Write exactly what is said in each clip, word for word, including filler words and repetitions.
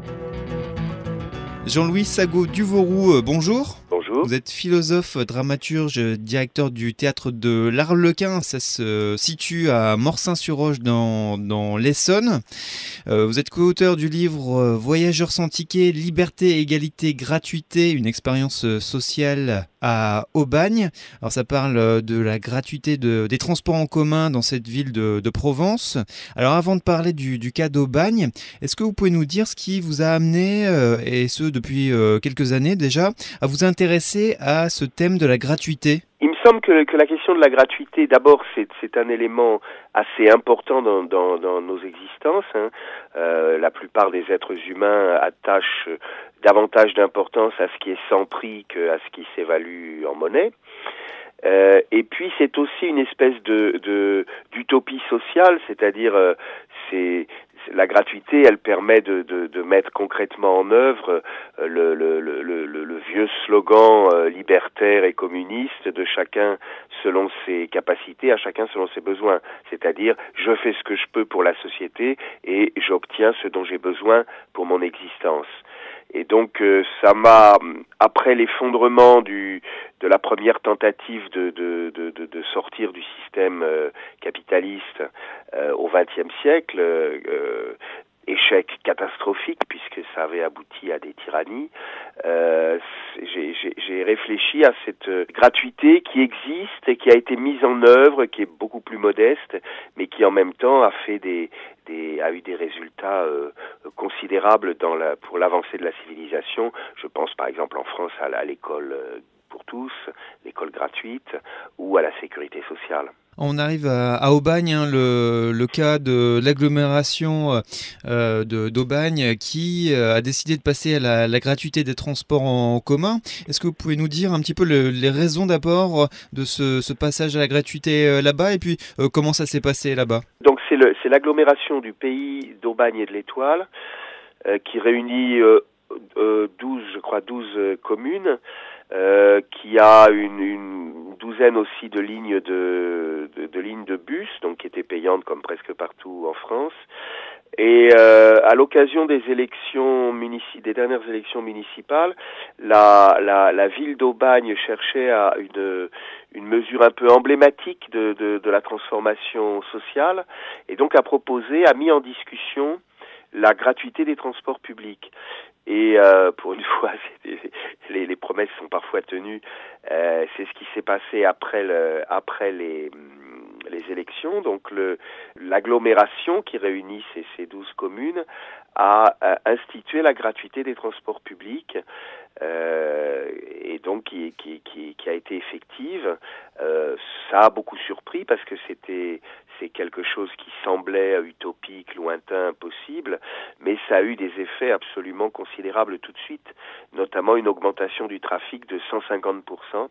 Jean-Louis Sagot-Duvauroux, bonjour. Bonjour. Vous êtes philosophe, dramaturge, directeur du théâtre de l'Arlequin. Ça se situe à Morsain-sur-Orge dans, dans l'Essonne. Euh, vous êtes co-auteur du livre Voyageurs sans ticket, liberté, égalité, gratuité, une expérience sociale à Aubagne. Alors ça parle de la gratuité de, des transports en commun dans cette ville de, de Provence. Alors avant de parler du, du cas d'Aubagne, est-ce que vous pouvez nous dire ce qui vous a amené, euh, et ce depuis euh, quelques années déjà, à vous intéresser à ce thème de la gratuité ? Il me semble que, que la question de la gratuité, d'abord, c'est, c'est un élément assez important dans, dans, dans nos existences. Hein. Euh, la plupart des êtres humains attachent davantage d'importance à ce qui est sans prix qu'à ce qui s'évalue en monnaie. Euh, et puis, c'est aussi une espèce de, de d'utopie sociale, c'est-à-dire, euh, c'est la gratuité, elle permet de, de, de mettre concrètement en œuvre euh, le, le, le, le, le vieux slogan euh, libertaire et communiste de chacun selon ses capacités, à chacun selon ses besoins. C'est-à-dire, je fais ce que je peux pour la société et j'obtiens ce dont j'ai besoin pour mon existence. Et donc euh, ça m'a, après l'effondrement du de la première tentative de de de, de sortir du système euh, capitaliste euh, au vingtième siècle, euh, échec catastrophique puisque ça avait abouti à des tyrannies, euh, j'ai, j'ai, j'ai réfléchi à cette gratuité qui existe et qui a été mise en œuvre, qui est beaucoup plus modeste, mais qui en même temps a fait des, des a eu des résultats euh, considérables dans la, pour l'avancée de la civilisation. Je pense par exemple en France à, la, à l'école euh, pour tous, l'école gratuite, ou à la sécurité sociale. On arrive à, à Aubagne, hein, le, le cas de l'agglomération euh, de, d'Aubagne qui euh, a décidé de passer à la, la gratuité des transports en commun. Est-ce que vous pouvez nous dire un petit peu le, les raisons d'abord de ce, ce passage à la gratuité euh, là-bas et puis euh, comment ça s'est passé là-bas ? Donc c'est, le, c'est l'agglomération du pays d'Aubagne et de l'Étoile euh, qui réunit euh, euh, douze, je crois, douze euh, communes. Euh, qui a une, une douzaine aussi de lignes de, de, de lignes de bus, donc qui étaient payantes comme presque partout en France. Et euh, à l'occasion des élections munici- des dernières élections municipales, la, la, la ville d'Aubagne cherchait à une, une mesure un peu emblématique de, de, de la transformation sociale, et donc a proposé, a mis en discussion la gratuité des transports publics. Et euh, pour une fois, les, les promesses sont parfois tenues. Euh, c'est ce qui s'est passé après, le, après les, les élections. Donc le, l'agglomération qui réunit ces, ces douze communes a, a institué la gratuité des transports publics. Euh, et donc qui, qui, qui, qui a été effective. Euh, ça a beaucoup surpris parce que c'était c'est quelque chose qui semblait utopique, lointain, impossible, mais ça a eu des effets absolument considérables tout de suite, notamment une augmentation du trafic de cent cinquante pour cent.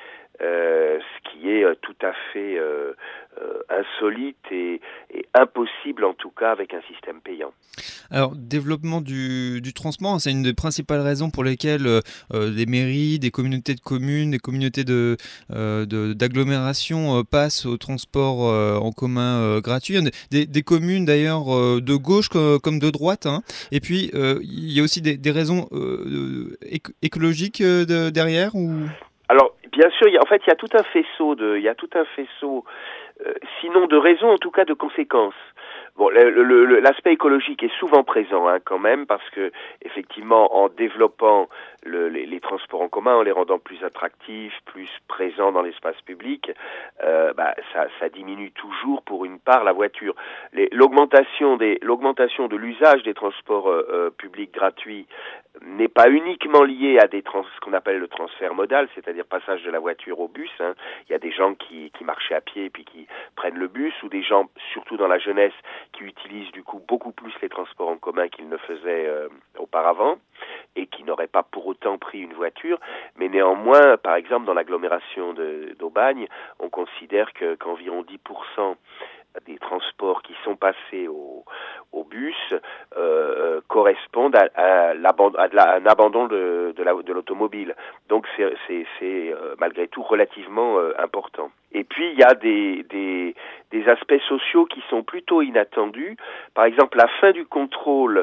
Euh, ce qui est euh, tout à fait euh, euh, insolite et, et impossible en tout cas avec un système payant. Alors, développement du, du transport, c'est une des principales raisons pour lesquelles euh, des mairies, des communautés de communes, des communautés de, euh, de, d'agglomération euh, passent au transport euh, en commun euh, gratuit. Des, des communes d'ailleurs euh, de gauche comme, comme de droite. Hein. Et puis, euh, il y a aussi des, des raisons euh, éco- écologiques euh, de, derrière ou... Alors, bien sûr, il y a, en fait, il y a tout un faisceau de, il y a tout un faisceau, euh, sinon de raisons, en tout cas de conséquences. Bon, le, le, le, l'aspect écologique est souvent présent, hein, quand même, parce que effectivement, en développant le, les, les transports en commun, en les rendant plus attractifs, plus présents dans l'espace public, euh, bah, ça, ça diminue toujours, pour une part, la voiture. Les, l'augmentation des, l'augmentation de l'usage des transports euh, euh, publics gratuits n'est pas uniquement liée à des trans, ce qu'on appelle le transfert modal, c'est-à-dire passage de la voiture au bus. Hein. Il y a des gens qui, qui marchaient à pied et puis qui prennent le bus, ou des gens, surtout dans la jeunesse, qui utilisent du coup beaucoup plus les transports en commun qu'ils ne faisaient euh, auparavant et qui n'auraient pas pour autant pris une voiture. Mais néanmoins, par exemple, dans l'agglomération de, d'Aubagne, on considère que, qu'environ dix pour cent des transports qui sont passés au, au bus euh, correspondent à, à, l'abandon, à, la, à un abandon de, de, la, de l'automobile. Donc c'est, c'est, c'est euh, malgré tout relativement euh, important. Et puis il y a des, des, des aspects sociaux qui sont plutôt inattendus. Par exemple, la fin du contrôle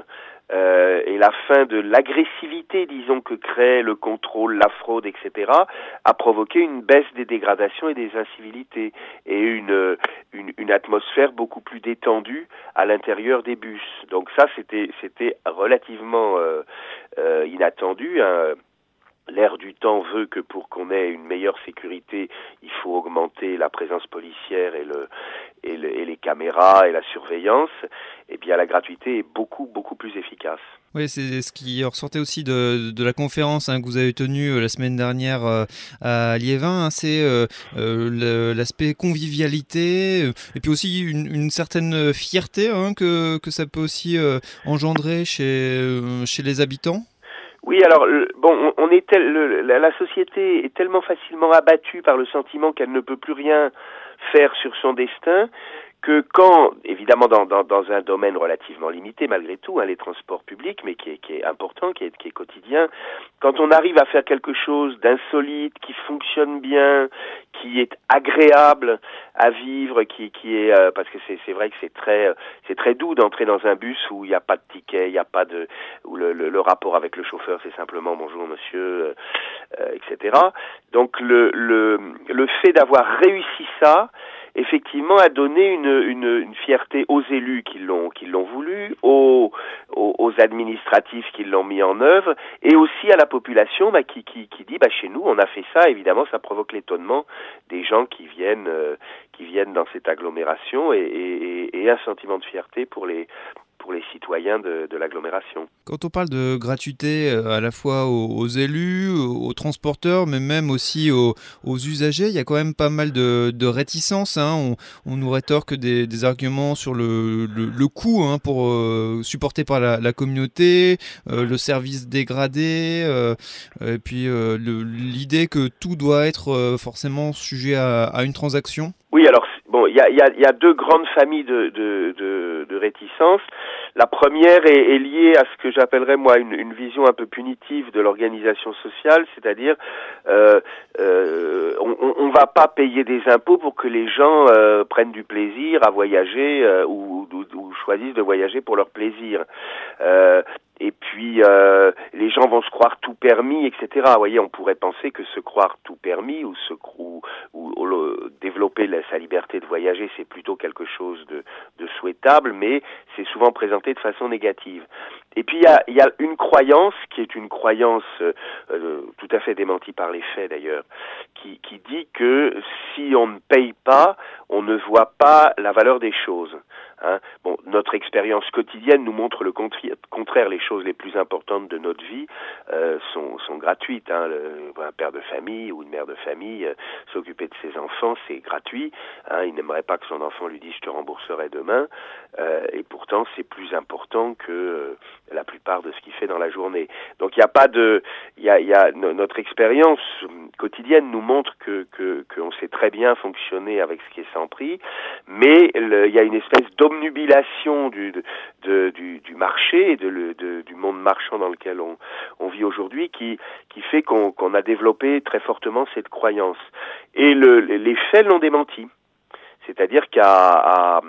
euh, et la fin de l'agressivité, disons, que crée le contrôle, la fraude, et cetera, a provoqué une baisse des dégradations et des incivilités et une, une, une atmosphère beaucoup plus détendue à l'intérieur des bus. Donc ça, c'était, c'était relativement euh, euh, inattendu, hein. L'air du temps veut que pour qu'on ait une meilleure sécurité, il faut augmenter la présence policière et, le, et, le, et les caméras et la surveillance. Eh bien, la gratuité est beaucoup, beaucoup plus efficace. Oui, c'est ce qui ressortait aussi de, de la conférence hein, que vous avez tenue euh, la semaine dernière euh, à Liévin. Hein, c'est euh, euh, l'aspect convivialité euh, et puis aussi une, une certaine fierté hein, que, que ça peut aussi euh, engendrer chez, euh, chez les habitants. Oui, alors bon, on est tel, le, la, la société est tellement facilement abattue par le sentiment qu'elle ne peut plus rien faire sur son destin que quand, évidemment dans, dans, dans un domaine relativement limité malgré tout, hein, les transports publics, mais qui est, qui est important, qui est, qui est quotidien, quand on arrive à faire quelque chose d'insolite, qui fonctionne bien, qui est agréable à vivre, qui, qui est euh, parce que c'est, c'est vrai que c'est très, c'est très doux d'entrer dans un bus où il n'y a pas de ticket, il n'y a pas de, où le, le, le rapport avec le chauffeur c'est simplement bonjour monsieur, euh, et cetera. Donc le, le, le fait d'avoir réussi ça, effectivement, a donné une, une, une fierté aux élus qui l'ont, qui l'ont voulu, aux, aux, aux administratifs qui l'ont mis en œuvre, et aussi à la population bah, qui, qui, qui dit bah, chez nous on a fait ça. Évidemment, ça provoque l'étonnement des gens qui viennent, euh, qui viennent dans cette agglomération et, et, et un sentiment de fierté pour les pour les citoyens de, de l'agglomération. Quand on parle de gratuité à la fois aux, aux élus, aux transporteurs, mais même aussi aux, aux usagers, il y a quand même pas mal de, de réticences. Hein. On, on nous rétorque des, des arguments sur le, le, le coût hein, pour euh, supporté par la, la communauté, euh, le service dégradé, euh, et puis euh, le, l'idée que tout doit être euh, forcément sujet à, à une transaction. Oui, alors bon, il y a, y, a, y a deux grandes familles de, de, de, de réticences. La première est, est liée à ce que j'appellerais moi une, une vision un peu punitive de l'organisation sociale, c'est-à-dire euh, euh, on, on va pas payer des impôts pour que les gens euh, prennent du plaisir à voyager euh, ou, ou, ou choisissent de voyager pour leur plaisir. Euh, Et puis euh, les gens vont se croire tout permis, et cetera. Vous voyez, on pourrait penser que se croire tout permis ou se ou, ou, ou le, développer la, sa liberté de voyager, c'est plutôt quelque chose de, de souhaitable, mais c'est souvent présenté de façon négative. Et puis il y a, il y a une croyance qui est une croyance euh, tout à fait démentie par les faits d'ailleurs, qui, qui dit que si on ne paye pas, on ne voit pas la valeur des choses. Hein. Bon, notre expérience quotidienne nous montre le contraire. Les choses les plus importantes de notre vie euh, sont, sont gratuites. Hein. Le, un père de famille ou une mère de famille euh, s'occuper de ses enfants, c'est gratuit. Hein. Il n'aimerait pas que son enfant lui dise je te rembourserai demain. Euh, et pourtant, c'est plus important que euh, la plupart de ce qu'il fait dans la journée. Donc, il n'y a pas de, il y a, il y a notre expérience quotidienne nous montre que que qu'on sait très bien fonctionner avec ce qui est sans prix, mais le, il y a une espèce d'obnubilation du de, de, du, du marché et de, le, de du monde marchand dans lequel on on vit aujourd'hui qui qui fait qu'on qu'on a développé très fortement cette croyance. Et le, les faits l'ont démenti. C'est-à-dire qu'à à,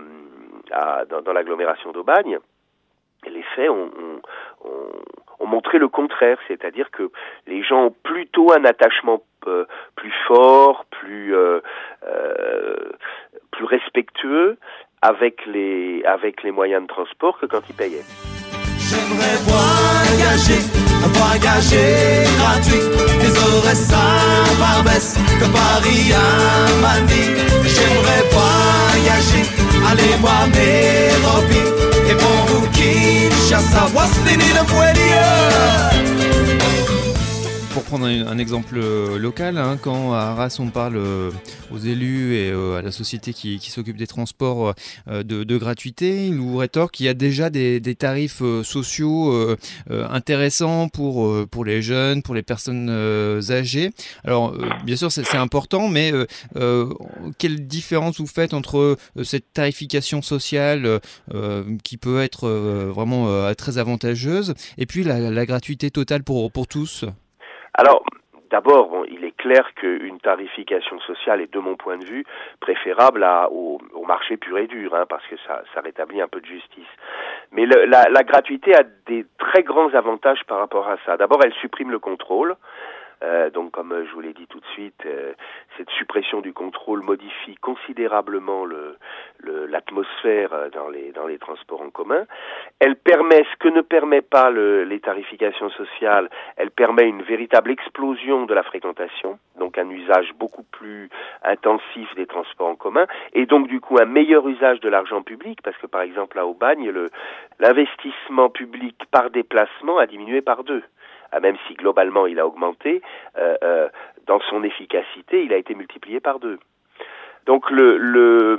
à, dans, dans l'agglomération d'Aubagne, les faits ont, ont, ont, ont montré le contraire, c'est-à-dire que les gens ont plutôt un attachement euh, plus fort, plus euh, euh, plus respectueux avec les avec les moyens de transport que quand ils payaient. J'aimerais voyager, voyager gratuit, des horaires sans Barbès, de Paris à Manille. J'aimerais voyager, aller voir Nairobi, et pour vous Kinshasa, Wastini le Poilier. Pour prendre un, un exemple local, hein, quand à Arras on parle euh, aux élus et euh, à la société qui, qui s'occupe des transports euh, de, de gratuité, ils nous rétorquent qu'il y a déjà des, des tarifs euh, sociaux euh, euh, intéressants pour, euh, pour les jeunes, pour les personnes euh, âgées. Alors euh, bien sûr c'est, c'est important, mais euh, euh, quelle différence vous faites entre euh, cette tarification sociale euh, qui peut être euh, vraiment euh, très avantageuse et puis la, la gratuité totale pour, pour tous ? Alors, d'abord, bon, il est clair qu'une tarification sociale est, de mon point de vue, préférable à, au, au marché pur et dur, hein, parce que ça, ça rétablit un peu de justice. Mais le, la, la gratuité a des très grands avantages par rapport à ça. D'abord, elle supprime le contrôle. Euh, donc, comme je vous l'ai dit tout de suite, euh, cette suppression du contrôle modifie considérablement le, le, l'atmosphère dans les, dans les transports en commun. Elle permet, ce que ne permet pas le, les tarifications sociales, elle permet une véritable explosion de la fréquentation, donc un usage beaucoup plus intensif des transports en commun, et donc du coup un meilleur usage de l'argent public, parce que par exemple à Aubagne, le, l'investissement public par déplacement a diminué par deux. Ah, même si globalement il a augmenté, euh, euh, dans son efficacité, il a été multiplié par deux. Donc le, le,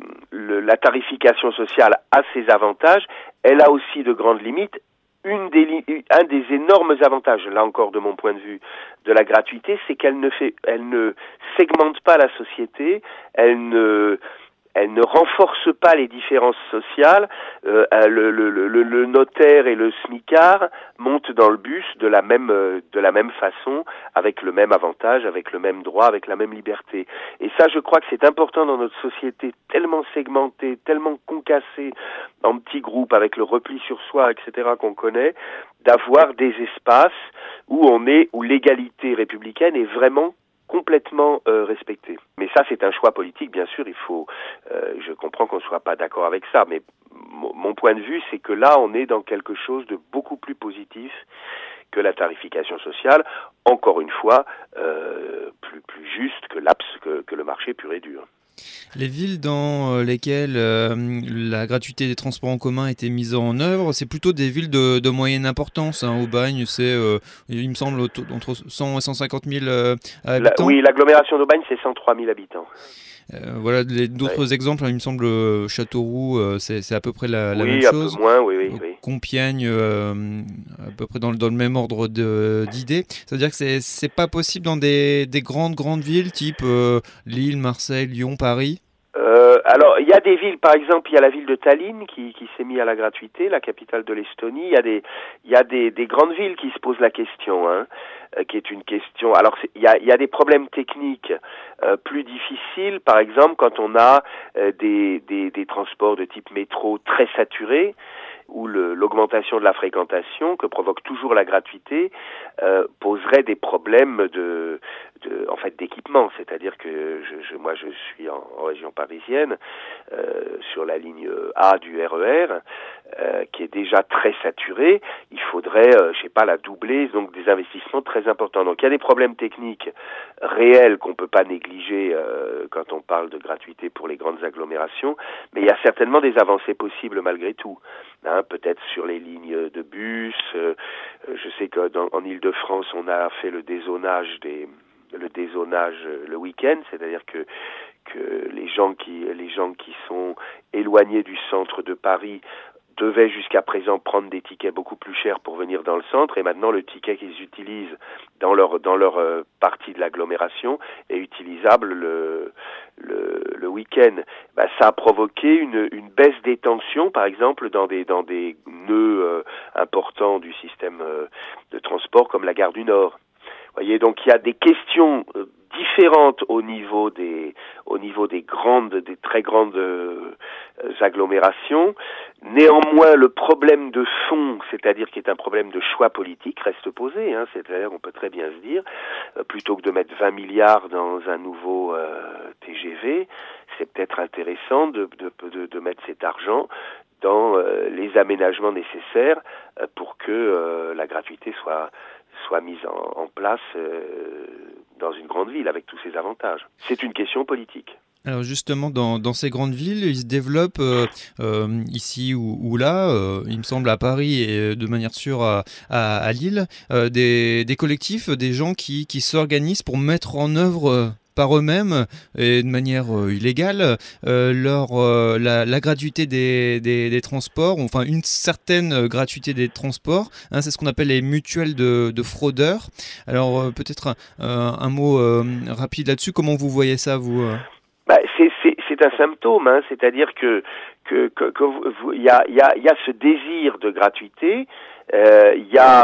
le, la tarification sociale a ses avantages, elle a aussi de grandes limites. Une des, un des énormes avantages, là encore de mon point de vue, de la gratuité, c'est qu'elle ne fait, elle ne segmente pas la société, elle ne Elle ne renforce pas les différences sociales. Euh, le, le, le, le notaire et le smicard montent dans le bus de la même de la même façon, avec le même avantage, avec le même droit, avec la même liberté. Et ça, je crois que c'est important dans notre société tellement segmentée, tellement concassée en petits groupes, avec le repli sur soi, et cetera qu'on connaît, d'avoir des espaces où on est, où l'égalité républicaine est vraiment complètement euh, respecté. Mais ça, c'est un choix politique, bien sûr. Il faut, euh, je comprends qu'on ne soit pas d'accord avec ça, mais m- mon point de vue, c'est que là, on est dans quelque chose de beaucoup plus positif que la tarification sociale. Encore une fois, euh, plus plus juste que l'abs, que, que le marché pur et dur. Les villes dans lesquelles euh, la gratuité des transports en commun a été mise en œuvre, c'est plutôt des villes de, de moyenne importance. Hein. Aubagne, c'est, euh, il me semble, entre cent et cent cinquante mille euh, habitants. La, oui, l'agglomération d'Aubagne, c'est cent trois mille habitants. Euh, voilà, les, d'autres ouais. exemples, hein, il me semble, euh, Châteauroux, euh, c'est, c'est à peu près la, la oui, même chose. Oui, un peu moins, oui, oui. oui. Compiègne, euh, à peu près dans, dans le même ordre de, d'idées. C'est-à-dire que c'est, c'est pas possible dans des, des grandes, grandes villes, type euh, Lille, Marseille, Lyon, Paris. Euh, alors, il y a des villes, par exemple, il y a la ville de Tallinn qui, qui s'est mise à la gratuité, la capitale de l'Estonie. Il y a des, il y a des, des grandes villes qui se posent la question, hein, euh, qui est une question. Alors, c'est, il y a, il y a des problèmes techniques euh, plus difficiles, par exemple, quand on a euh, des, des, des transports de type métro très saturés, où le, l'augmentation de la fréquentation que provoque toujours la gratuité euh, poserait des problèmes de, de en fait d'équipement, c'est-à-dire que je, je, moi je suis en, en région parisienne euh, sur la ligne A du R E R euh, qui est déjà très saturée, il faudrait euh, je sais pas la doubler, donc des investissements très importants. Donc il y a des problèmes techniques réels qu'on peut pas négliger euh, quand on parle de gratuité pour les grandes agglomérations, mais il y a certainement des avancées possibles malgré tout. Hein, peut-être sur les lignes de bus. Euh, je sais que dans, en Île-de-France, on a fait le dézonage des, le dézonage le week-end, c'est-à-dire que que les gens qui les gens qui sont éloignés du centre de Paris devaient jusqu'à présent prendre des tickets beaucoup plus chers pour venir dans le centre, et maintenant le ticket qu'ils utilisent dans leur dans leur euh, partie de l'agglomération est utilisable le le, le week-end. Ben, ça a provoqué une, une baisse des tensions, par exemple dans des dans des nœuds euh, importants du système euh, de transport comme la gare du Nord. Vous voyez, donc il y a des questions euh, différentes au niveau des au niveau des grandes des très grandes euh, agglomérations. Néanmoins, le problème de fond, c'est-à-dire qui est un problème de choix politique, reste posé. Hein, c'est-à-dire, on peut très bien se dire, euh, plutôt que de mettre vingt milliards dans un nouveau euh, T G V, c'est peut-être intéressant de de de, de mettre cet argent dans euh, les aménagements nécessaires euh, pour que euh, la gratuité soit soit mise en, en place euh, dans une grande ville avec tous ses avantages. C'est une question politique. Alors justement, dans, dans ces grandes villes, il se développe euh, euh, ici ou, ou là, euh, il me semble à Paris et de manière sûre à, à, à Lille, euh, des, des collectifs, des gens qui, qui s'organisent pour mettre en œuvre euh, par eux-mêmes et de manière euh, illégale euh, leur, euh, la, la gratuité des, des, des transports, enfin une certaine gratuité des transports, hein, c'est ce qu'on appelle les mutuelles de, de fraudeurs. Alors euh, peut-être un, euh, un mot euh, rapide là-dessus, comment vous voyez ça vous euh Bah, c'est, c'est, c'est un symptôme, hein, c'est-à-dire que que que, que vous, il y a il y a il y a ce désir de gratuité, il euh, y a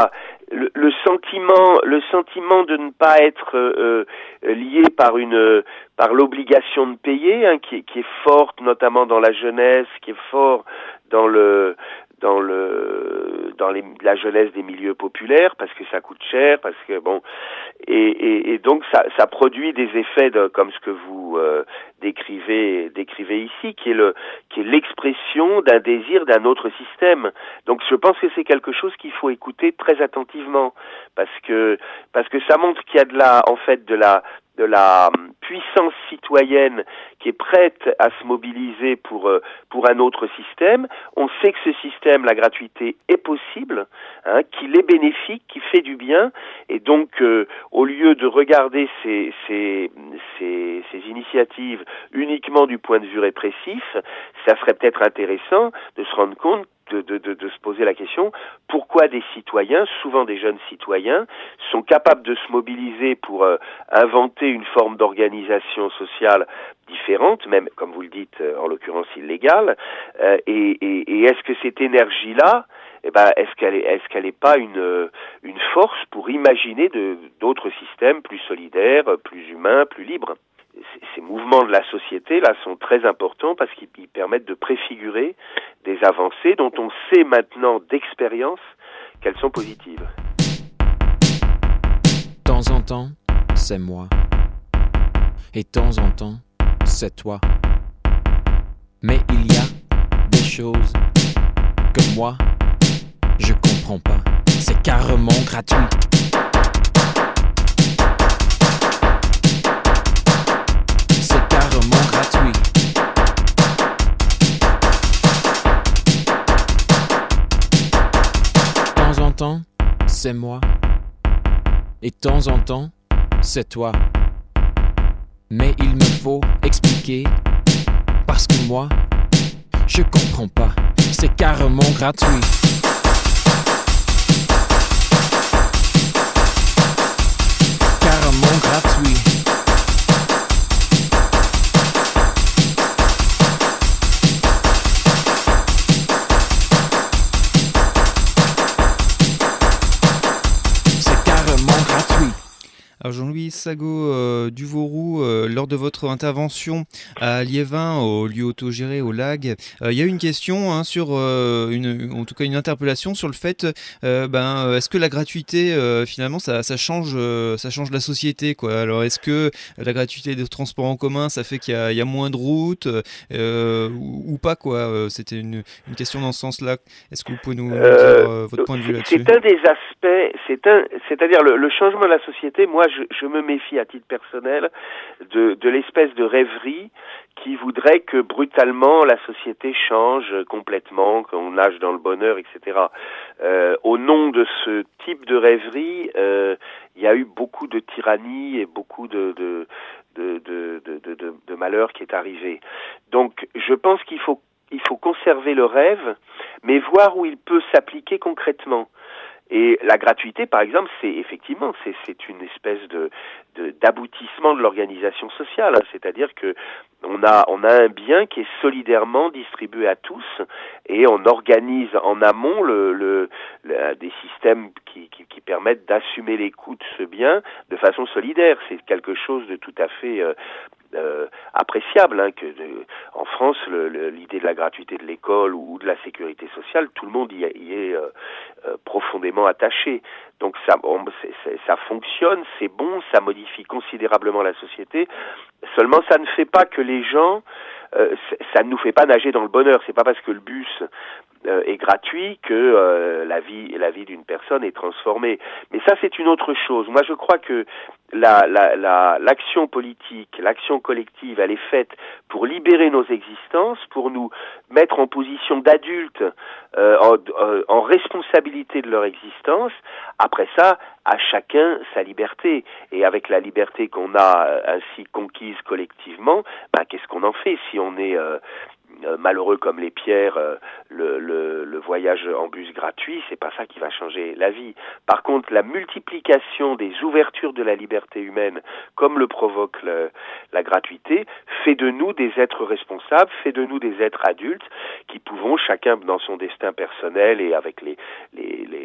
le, le sentiment, le sentiment de ne pas être euh, lié par une, par l'obligation de payer, hein, qui, qui est forte, notamment dans la jeunesse, qui est fort dans le, dans le, dans les, la jeunesse des milieux populaires, parce que ça coûte cher, parce que bon, et, et, et donc ça, ça produit des effets de, comme ce que vous euh, décrivez, décrivez ici, qui est le, qui est l'expression d'un désir d'un autre système. Donc je pense que c'est quelque chose qu'il faut écouter très attentivement, parce que, parce que ça montre qu'il y a de la, en fait, de la, de la puissance citoyenne qui est prête à se mobiliser pour euh, pour un autre système. On sait que ce système, la gratuité, est possible, hein, qu'il est bénéfique, qu'il fait du bien, et donc euh, au lieu de regarder ces, ces ces ces initiatives uniquement du point de vue répressif, ça serait peut-être intéressant de se rendre compte De, de, de, de se poser la question, pourquoi des citoyens, souvent des jeunes citoyens, sont capables de se mobiliser pour euh, inventer une forme d'organisation sociale différente, même, comme vous le dites, euh, en l'occurrence illégale, euh, et, et, et est-ce que cette énergie-là, eh ben, est-ce qu'elle est, est-ce qu'elle n'est pas une, une force pour imaginer de, d'autres systèmes plus solidaires, plus humains, plus libres ? Ces mouvements de la société là sont très importants parce qu'ils permettent de préfigurer des avancées dont on sait maintenant d'expérience qu'elles sont positives. De temps en temps, c'est moi. Et de temps en temps, c'est toi. Mais il y a des choses que moi, je comprends pas. C'est carrément gratuit. Gratuit. De temps en temps, c'est moi. Et de temps en temps, c'est toi. Mais il me faut expliquer. Parce que moi, je comprends pas. C'est carrément gratuit. Carrément gratuit. Alors Jean-Louis Sagot euh, Duvorou, euh, lors de votre intervention à Liévin, au lieu autogéré au Lag, euh, il y a eu une question hein, sur, euh, une, en tout cas une interpellation sur le fait, euh, ben, est-ce que la gratuité euh, finalement ça, ça change, euh, ça change la société quoi. Alors est-ce que la gratuité des transports en commun, ça fait qu'il y a, il y a moins de routes euh, ou, ou pas quoi. C'était une, une question dans ce sens-là. Est-ce que vous pouvez nous, nous euh, dire euh, votre point de vue là-dessus ? C'est un des aspects, c'est un, c'est-à-dire le, le changement de la société. Moi, je, je me méfie à titre personnel de, de l'espèce de rêverie qui voudrait que brutalement la société change complètement, qu'on nage dans le bonheur, et cetera. Euh, au nom de ce type de rêverie, euh, il y a eu beaucoup de tyrannie et beaucoup de, de, de, de, de, de, de, de malheur qui est arrivé. Donc, je pense qu'il faut, il faut conserver le rêve, mais voir où il peut s'appliquer concrètement. Et la gratuité, par exemple, c'est effectivement, c'est, c'est une espèce de, de d'aboutissement de l'organisation sociale. Hein. C'est-à-dire que on a, on a un bien qui est solidairement distribué à tous, et on organise en amont le, le, le des systèmes qui, qui, qui permettent d'assumer les coûts de ce bien de façon solidaire. C'est quelque chose de tout à fait euh, Euh, appréciable, hein, que de, en France, le, le, l'idée de la gratuité de l'école ou, ou de la sécurité sociale, tout le monde y, y est euh, euh, profondément attaché. Donc ça, on, c'est, c'est, ça fonctionne, c'est bon, ça modifie considérablement la société. Seulement, ça ne fait pas que les gens, euh, ça ne nous fait pas nager dans le bonheur. C'est pas parce que le bus euh, est gratuit que euh, la vie, la vie d'une personne est transformée. Mais ça, c'est une autre chose. Moi, je crois que la, la, la, l'action politique, l'action collective, elle est faite pour libérer nos existences, pour nous mettre en position d'adultes, euh, en, en responsabilité de leur existence. Après ça, à chacun sa liberté. Et avec la liberté qu'on a ainsi conquise collectivement, ben, qu'est-ce qu'on en fait si on est euh, malheureux comme les pierres, euh, le, le, le voyage en bus gratuit, c'est pas ça qui va changer la vie. Par contre, la multiplication des ouvertures de la liberté humaine, comme le provoque le, la gratuité, fait de nous des êtres responsables, fait de nous des êtres adultes qui pouvons, chacun dans son destin personnel et avec les, les, les,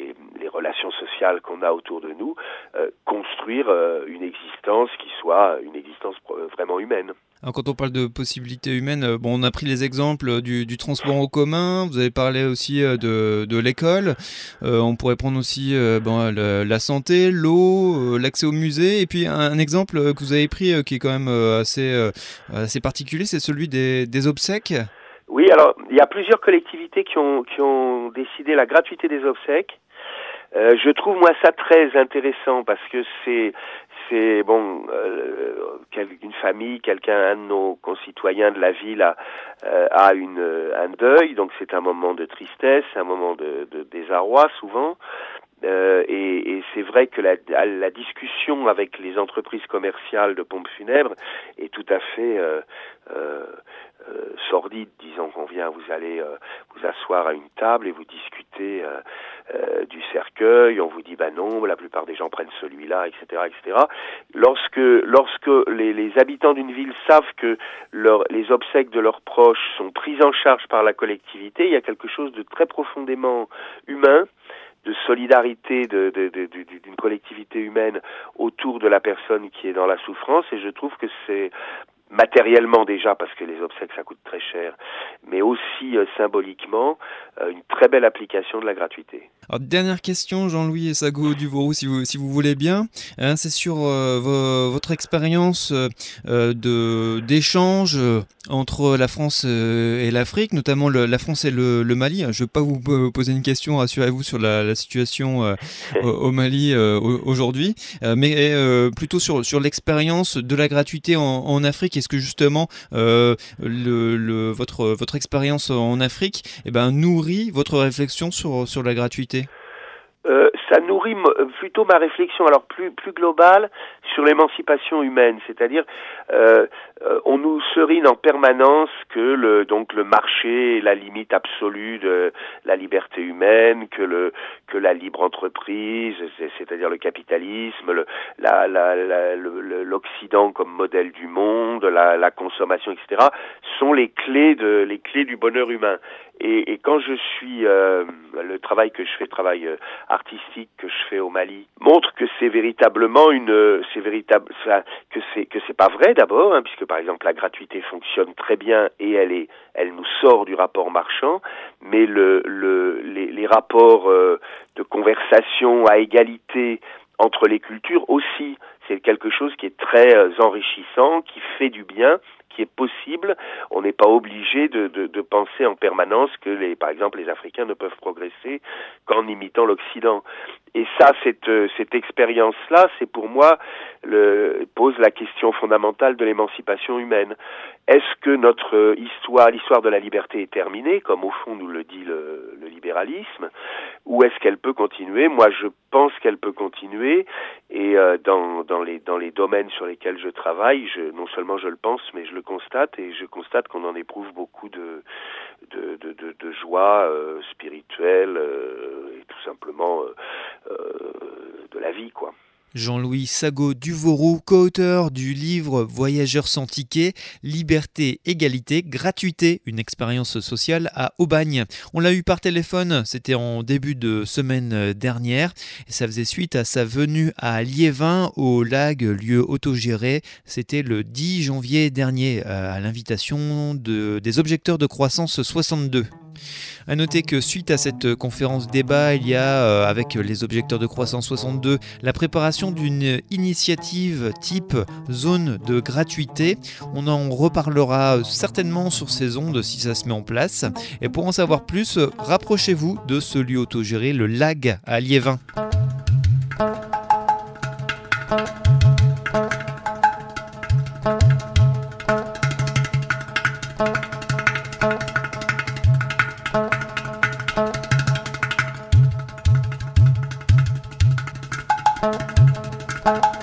les relations sociales qu'on a autour de nous, euh, construire euh, une existence qui soit une existence vraiment humaine. Alors, quand on parle de possibilités humaines, bon, on a pris les exemples du, du transport en commun, vous avez parlé aussi de, de l'école, euh, on pourrait prendre aussi euh, bon, le, la santé, l'eau, euh, l'accès au musée, et puis un, un exemple que vous avez pris euh, qui est quand même euh, assez, euh, assez particulier, c'est celui des, des obsèques. Oui, alors il y a plusieurs collectivités qui ont, qui ont décidé la gratuité des obsèques. Euh, je trouve moi ça très intéressant parce que c'est c'est bon euh, une famille, quelqu'un, un de nos concitoyens de la ville a, euh, a une un deuil, donc c'est un moment de tristesse, un moment de, de désarroi souvent. Euh, et, et c'est vrai que la, la discussion avec les entreprises commerciales de pompes funèbres est tout à fait euh, euh, euh, sordide. Disons qu'on vient, vous allez euh, vous asseoir à une table et vous discutez euh, euh, du cercueil. On vous dit bah non, la plupart des gens prennent celui-là, et cetera, et cetera. Lorsque lorsque les, les habitants d'une ville savent que leur, les obsèques de leurs proches sont prises en charge par la collectivité, il y a quelque chose de très profondément humain, de solidarité de, de, de, de, d'une collectivité humaine autour de la personne qui est dans la souffrance, et je trouve que c'est matériellement déjà, parce que les obsèques ça coûte très cher, mais aussi euh, symboliquement, euh, une très belle application de la gratuité. Alors, dernière question, Jean-Louis Sago Duvauroux, si vous, si vous voulez bien, hein, c'est sur euh, vo, votre expérience euh, de, d'échange entre la France et l'Afrique, notamment le, la France et le, le Mali. Je ne vais pas vous poser une question, rassurez-vous, sur la, la situation euh, au, au Mali euh, aujourd'hui, euh, mais euh, plutôt sur, sur l'expérience de la gratuité en, en Afrique. Est-ce que justement euh, le, le, votre, votre expérience en Afrique eh ben, nourrit votre réflexion sur, sur la gratuité ? Euh, ça nourrit plutôt ma réflexion, alors plus plus globale, sur l'émancipation humaine, c'est-à-dire euh, euh, on nous serine en permanence que le donc le marché est la limite absolue de la liberté humaine, que le que la libre entreprise, c'est-à-dire le capitalisme, le, la, la, la, le, l'Occident comme modèle du monde, la, la consommation, et cetera, sont les clés de les clés du bonheur humain. Et, et quand je suis euh, le travail que je fais, le travail euh, artistique que je fais au Mali, montre que c'est véritablement une, c'est véritable, ça, que c'est que c'est pas vrai d'abord, hein, puisque par exemple la gratuité fonctionne très bien et elle est, elle nous sort du rapport marchand, mais le, le, les, les rapports euh, de conversation à égalité entre les cultures aussi, c'est quelque chose qui est très euh, enrichissant, qui fait du bien, qui est possible. On n'est pas obligé de, de, de penser en permanence que, les, par exemple, les Africains ne peuvent progresser qu'en imitant l'Occident. Et ça, cette, cette expérience-là, c'est pour moi, le, pose la question fondamentale de l'émancipation humaine. Est-ce que notre histoire, l'histoire de la liberté est terminée, comme au fond nous le dit le, le libéralisme, ou est-ce qu'elle peut continuer ? Moi, je pense qu'elle peut continuer, et euh, dans, dans, les, dans les domaines sur lesquels je travaille, je, non seulement je le pense, mais je le constate, et je constate qu'on en éprouve beaucoup de, de, de, de, de joie euh, spirituelle, euh, et tout simplement euh, euh, de la vie, quoi. Jean-Louis Sago Duvauroux, co-auteur du livre Voyageurs sans ticket, Liberté, Égalité, Gratuité, une expérience sociale à Aubagne. On l'a eu par téléphone, c'était en début de semaine dernière, et ça faisait suite à sa venue à Liévin, au Lag, lieu autogéré. C'était le dix janvier dernier, à l'invitation de, des objecteurs de croissance soixante-deux. À noter que suite à cette conférence débat, il y a, euh, avec les objecteurs de croissance soixante-deux, la préparation d'une initiative type zone de gratuité. On en reparlera certainement sur ces ondes si ça se met en place. Et pour en savoir plus, rapprochez-vous de ce lieu autogéré, le Lag à Liévin. Bye.